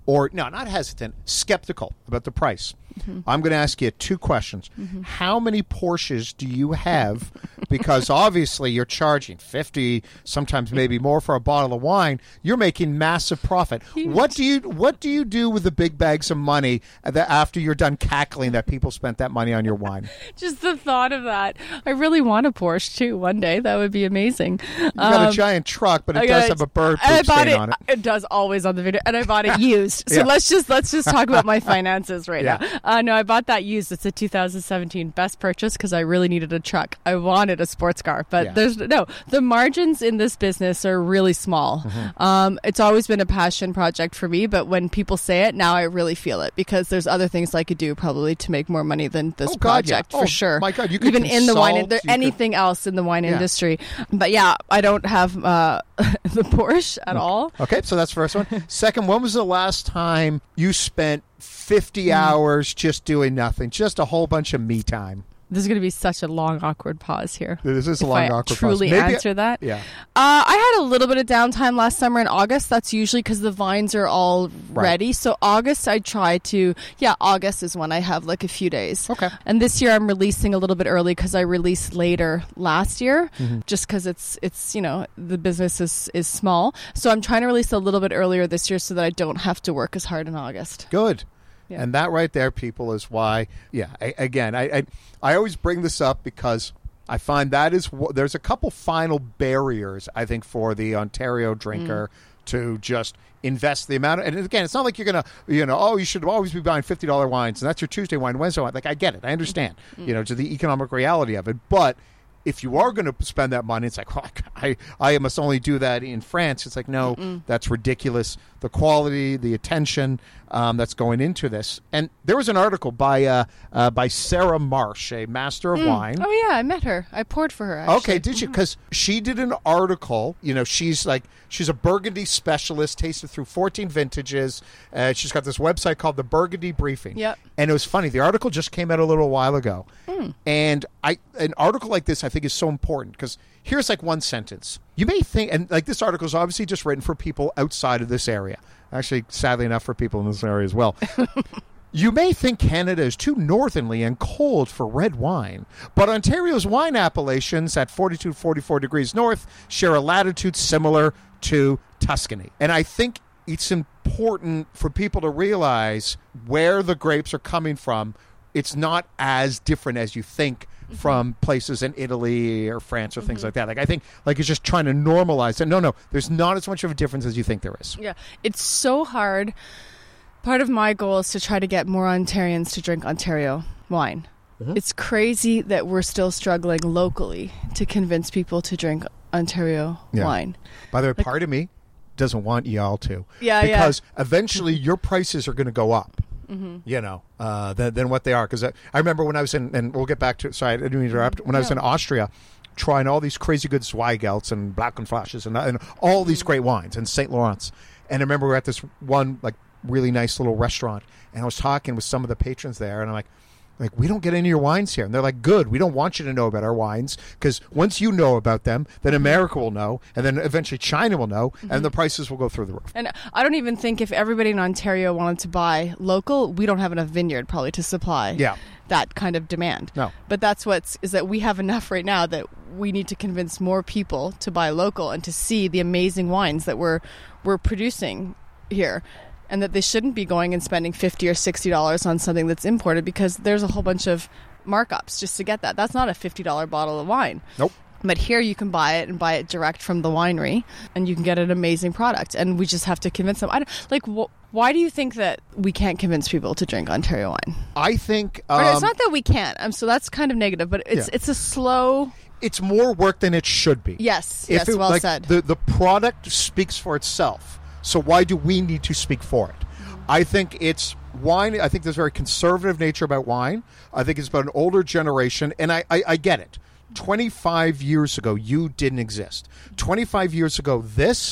S1: or no, not hesitant, skeptical about the price, mm-hmm. I'm going to ask you two questions. Mm-hmm. How many Porsches do you have? Because obviously you're charging fifty, sometimes maybe more for a bottle of wine. You're making massive profit. Huge. What do you What do you do with the big bags of money that after you're done cackling that people spent that money on your wine?
S3: Just the thought of that. I really want a Porsche too one day. That would be amazing.
S1: You got um, a giant truck, but it I does have a bird poop stain
S3: it,
S1: on it.
S3: It does always on the video, and I bought it used. So yeah. let's just let's just talk about my finances right yeah. now. Uh, no, I bought that used. It's a two thousand seventeen best purchase because I really needed a truck. I wanted a sports car, but yeah. there's no the margins in this business are really small. Mm-hmm. Um, it's always been a passion project for me, but when people say it now, I really feel it because there's other things I could do probably to make more money than this
S1: oh,
S3: project
S1: God, yeah.
S3: for
S1: oh,
S3: sure.
S1: My God, you could
S3: even
S1: consult,
S3: in the wine, there, anything
S1: could...
S3: else in the wine
S1: yeah.
S3: industry. But yeah, I don't have uh, the Porsche at
S1: okay.
S3: all.
S1: Okay, so that's the first one. Second, when was the last time you spent fifty mm. hours just doing nothing, just a whole bunch of me time?
S3: There's going to be such a long, awkward pause here.
S1: This is a long,
S3: I
S1: awkward
S3: truly
S1: pause. Maybe
S3: answer
S1: I,
S3: that.
S1: Yeah.
S3: Uh, I had a little bit of downtime last summer in August. That's usually because the vines are all
S1: right.
S3: ready. So August, I try to, yeah, August is when I have like a few days.
S1: Okay.
S3: And this year I'm releasing a little bit early because I released later last year, mm-hmm. just because it's, it's you know, the business is, is small. So I'm trying to release a little bit earlier this year so that I don't have to work as hard in August.
S1: Good.
S3: Yeah.
S1: And that right there, people, is why, yeah, I, again, I, I I always bring this up because I find that is, there's a couple final barriers, I think, for the Ontario drinker mm. to just invest the amount of, and again, it's not like you're going to, you know, oh, you should always be buying fifty dollars wines, and that's your Tuesday wine, Wednesday wine. Like, I get it. I understand, mm. you know, to the economic reality of it. But if you are going to spend that money, it's like, well, I, I must only do that in France. It's like, no, Mm-mm. that's ridiculous. The quality, the attention um, that's going into this. And there was an article by uh, uh, by Sarah Marsh, a master of
S3: mm.
S1: wine.
S3: Oh, yeah, I met her. I poured for her, actually.
S1: Okay, did you? Because she did an article. You know, she's like, she's a Burgundy specialist, tasted through fourteen vintages. Uh, she's got this website called the Burgundy Briefing.
S3: Yep.
S1: And it was funny. The article just came out a little while ago.
S3: Mm.
S1: And I an article like this, I think, is so important because here's like one sentence. You may think, and like this article is obviously just written for people outside of this area. Actually, sadly enough, for people in this area as well. You may think Canada is too northerly and cold for red wine, but Ontario's wine appellations at forty-two to forty-four degrees north share a latitude similar to Tuscany. And I think it's important for people to realize where the grapes are coming from. It's not as different as you think mm-hmm. from places in Italy or France or things mm-hmm. like that. Like, I think, like, it's just trying to normalize it. No, no, there's not as much of a difference as you think there is.
S3: Yeah, it's so hard. Part of my goal is to try to get more Ontarians to drink Ontario wine. Mm-hmm. It's crazy that we're still struggling locally to convince people to drink Ontario
S1: yeah.
S3: wine.
S1: By the way,
S3: like,
S1: part of me doesn't want y'all to.
S3: Yeah,
S1: because
S3: yeah.
S1: eventually your prices are going to go up. Mm-hmm. You know, uh, than, than what they are. Because I, I remember when I was in, and we'll get back to, sorry, I didn't mean to interrupt. When I was
S3: no.
S1: in Austria, trying all these crazy good Zweigelts and Blackenflashes and, and all these great wines and Saint Laurent's. And I remember we were at this one, like, really nice little restaurant, and I was talking with some of the patrons there, and I'm like, like, we don't get any of your wines here. And they're like, good, we don't want you to know about our wines, because once you know about them, then America will know, and then eventually China will know, mm-hmm. and the prices will go through the roof.
S3: And I don't even think if everybody in Ontario wanted to buy local, we don't have enough vineyard probably to supply
S1: yeah.
S3: that kind of demand.
S1: No.
S3: But that's what's, is that we have enough right now that we need to convince more people to buy local and to see the amazing wines that we're we're producing here. And that they shouldn't be going and spending fifty or sixty dollars on something that's imported, because there's a whole bunch of markups just to get that. That's not a fifty dollars bottle of wine.
S1: Nope.
S3: But here you can buy it and buy it direct from the winery, and you can get an amazing product. And we just have to convince them. I don't, like, wh- why do you think that we can't convince people to drink Ontario wine?
S1: I think um,
S3: or it's not that we can't. Um, so that's kind of negative, but it's
S1: yeah.
S3: it's a slow.
S1: It's more work than it should be.
S3: Yes.
S1: If
S3: yes.
S1: it,
S3: Well
S1: like,
S3: said.
S1: The the product speaks for itself. So why do we need to speak for it? I think it's wine. I think there's a very conservative nature about wine. I think it's about an older generation, and I, I, I get it. twenty-five years ago, you didn't exist. twenty-five years ago, this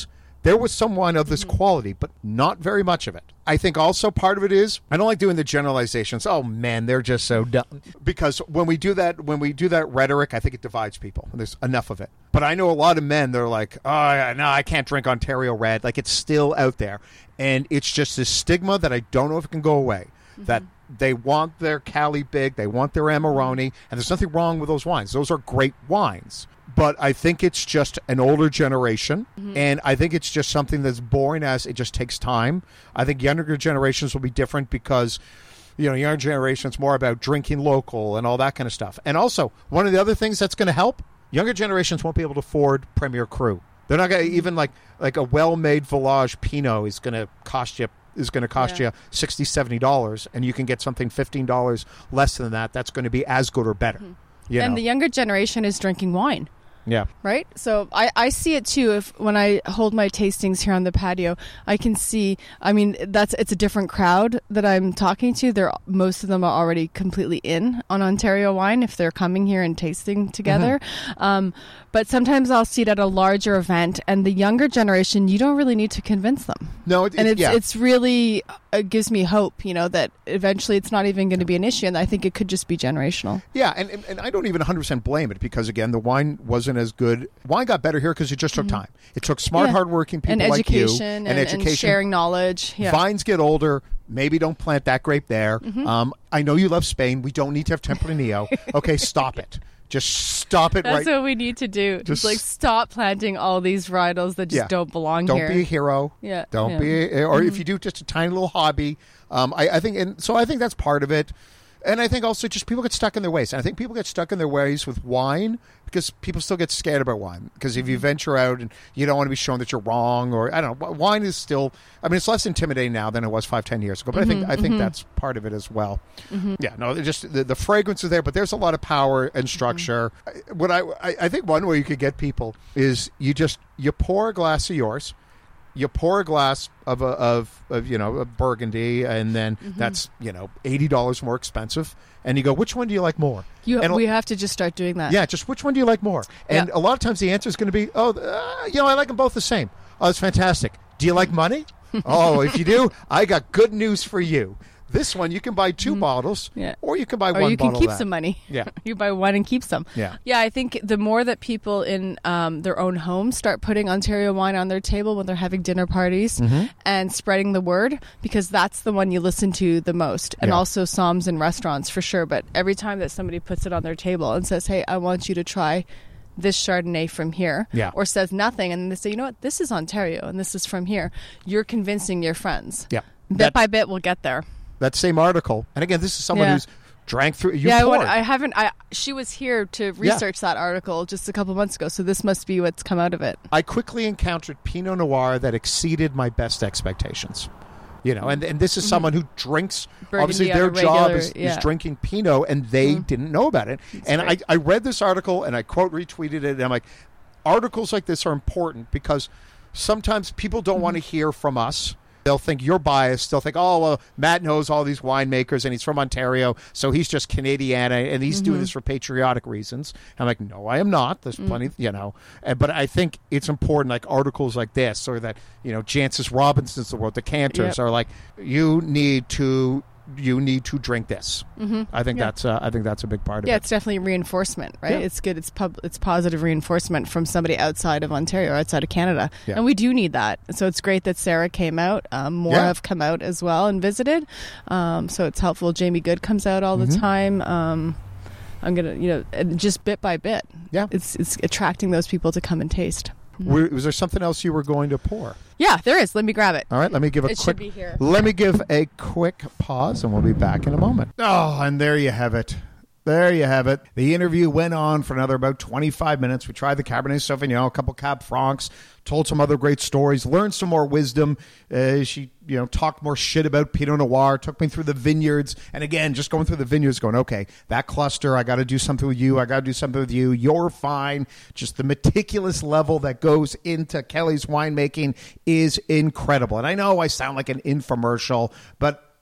S1: there was some wine of this quality, but not very much of it. I think also part of it is I don't like doing the generalizations. Oh man, they're just so dumb. Because when we do that, when we do that rhetoric, I think it divides people. There's enough of it. But I know a lot of men. They're like, oh no, I can't drink Ontario Red. Like it's still out there, and it's just this stigma that I don't know if it can go away. Mm-hmm. That they want their Cali Big, they want their Amarone, and there's nothing wrong with those wines. Those are great wines. But I think it's just an older generation, mm-hmm. and I think it's just something that's boring as it just takes time. I think younger generations will be different because, you know, younger generations more about drinking local and all that kind of stuff. And also, one of the other things that's going to help, younger generations won't be able to afford Premier Cru. They're not going to even like like a well-made Village Pinot is going to cost you is going to cost yeah. you sixty dollars, seventy dollars, and you can get something fifteen dollars less than that. That's going to be as good or better. Mm-hmm. You
S3: and
S1: know.
S3: The younger generation is drinking wine.
S1: Yeah.
S3: Right? So I, I see it too. If when I hold my tastings here on the patio, I can see, I mean, that's it's a different crowd that I'm talking to. They're most of them are already completely in on Ontario wine if they're coming here and tasting together. Mm-hmm. Um, but sometimes I'll see it at a larger event, and the younger generation, you don't really need to convince them.
S1: No, it,
S3: and it's
S1: yeah.
S3: it's really it gives me hope, you know, that eventually it's not even going to be an issue, and I think it could just be generational.
S1: Yeah, and, and, and I don't even one hundred percent blame it because, again, the wine wasn't as good. Wine got better here because it just took mm-hmm. time. It took smart,
S3: yeah.
S1: hardworking people
S3: and
S1: like you.
S3: And,
S1: and education.
S3: And sharing knowledge. Yeah.
S1: Vines get older. Maybe don't plant that grape there.
S3: Mm-hmm.
S1: Um, I know you love Spain. We don't need to have Tempranillo. Okay, stop it. Just stop it.
S3: That's
S1: right.
S3: what we need to do.
S1: Just
S3: Just like stop planting all these varietals that just
S1: yeah.
S3: don't belong
S1: don't
S3: here.
S1: Don't be a hero.
S3: Yeah.
S1: Don't
S3: yeah.
S1: be, a, or
S3: mm-hmm.
S1: if you do, just a tiny little hobby. Um, I, I think, and so I think that's part of it. And I think also just people get stuck in their ways. And I think people get stuck in their ways with wine because people still get scared about wine. Because if you venture out and you don't want to be shown that you're wrong, or I don't know, wine is still, I mean, it's less intimidating now than it was five, ten years ago. But mm-hmm, I think I think mm-hmm. that's part of it as well. Mm-hmm. Yeah, no, just the, the fragrance is there, but there's a lot of power and structure. Mm-hmm. What I, I I think one way you could get people is you just, you pour a glass of yours. You pour a glass of a, of, of you know a Burgundy, and then mm-hmm. that's you know eighty dollars more expensive. And you go, which one do you like more?
S3: You,
S1: and
S3: we have to just start doing that.
S1: Yeah, just which one do you like more? And yeah. a lot of times the answer is going to be, oh, uh, you know, I like them both the same. Oh, it's fantastic. Do you like money? Oh, if you do, I got good news for you. This one, you can buy two mm. bottles,
S3: yeah.
S1: or you can buy
S3: or
S1: one
S3: you can
S1: bottle
S3: keep
S1: of that.
S3: some money.
S1: Yeah.
S3: You buy one and keep some.
S1: Yeah.
S3: Yeah, I think the more that people in um, their own homes start putting Ontario wine on their table when they're having dinner parties mm-hmm. and spreading the word, because that's the one you listen to the most. And
S1: yeah.
S3: also Soms in restaurants for sure. But every time that somebody puts it on their table and says, hey, I want you to try this Chardonnay from here,
S1: yeah.
S3: or says nothing, and they say, you know what, this is Ontario and this is from here, you're convincing your friends.
S1: Yeah.
S3: Bit
S1: That's-
S3: by bit, we'll get there.
S1: That same article, and again, this is someone
S3: yeah.
S1: who's drank through. You
S3: yeah,
S1: poured.
S3: I, I haven't. I she was here to research yeah. that article just a couple months ago, so this must be what's come out of it.
S1: I quickly encountered Pinot Noir that exceeded my best expectations. You know, and, and this is mm-hmm. someone who drinks.
S3: Burgundy
S1: obviously, their
S3: regular,
S1: job is,
S3: yeah.
S1: is drinking Pinot, and they mm. didn't know about it.
S3: That's
S1: and
S3: right.
S1: I, I read this article, and I quote retweeted it, and I'm like, articles like this are important because sometimes people don't mm-hmm. want to hear from us. They'll think you're biased. They'll think, oh, well, Matt knows all these winemakers and he's from Ontario, so he's just Canadian and he's mm-hmm. doing this for patriotic reasons. I'm like, no, I am not. There's mm-hmm. plenty, you know. But I think it's important, like articles like this, or that, you know, Jancis Robinson's the world, the Cantors yep. are like, you need to... you need to drink this. Mm-hmm. I think yeah. that's uh, I think that's a big part of
S3: yeah,
S1: it.
S3: Yeah, it's definitely reinforcement, right?
S1: Yeah.
S3: It's good. It's pub- it's positive reinforcement from somebody outside of Ontario or outside of Canada.
S1: Yeah.
S3: And we do need that. So it's great that Sarah came out. Um, more
S1: yeah.
S3: have come out as well and visited. Um, so it's helpful. Jamie Good comes out all
S1: mm-hmm. the
S3: time. Um, I'm going to, you know, just bit by bit.
S1: Yeah.
S3: It's, it's attracting those people to come and taste.
S1: Were, was there something else you were going to pour?
S3: Yeah, there is. Let me grab it.
S1: All right, let me give a
S3: it
S1: quick.
S3: Should be here.
S1: Let me give a quick pause, and we'll be back in a moment. Oh, and there you have it. There you have it. The interview went on for another about twenty-five minutes. We tried the Cabernet Sauvignon, a couple Cab Francs, told some other great stories, learned some more wisdom. Uh, she, you know, talked more shit about Pinot Noir, took me through the vineyards. And again, just going through the vineyards going, okay, that cluster, I got to do something with you. I got to do something with you. You're fine. Just the meticulous level that goes into Kelly's winemaking is incredible. And I know I sound like an infomercial, but I'm just,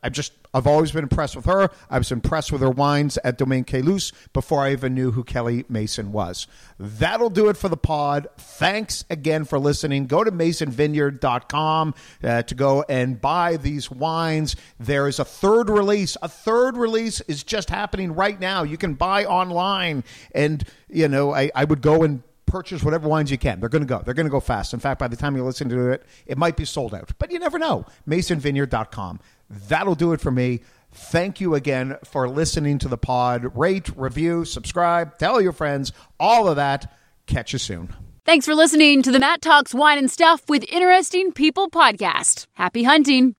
S1: I've always been impressed with her. I was impressed with her wines at Domaine Caylus before I even knew who Kelly Mason was. That'll do it for the pod. Thanks again for listening. Go to mason vineyard dot com uh, to go and buy these wines. There is a third release. A third release is just happening right now. You can buy online, and you know I, I would go and purchase whatever wines you can. They're going to go. They're going to go fast. In fact, by the time you listen to it, it might be sold out. But you never know. mason vineyard dot com. That'll do it for me. Thank you again for listening to the pod. Rate, review, subscribe, tell your friends, all of that. Catch you soon.
S2: Thanks for listening to the Matt Talks Wine and Stuff with Interesting People podcast. Happy hunting.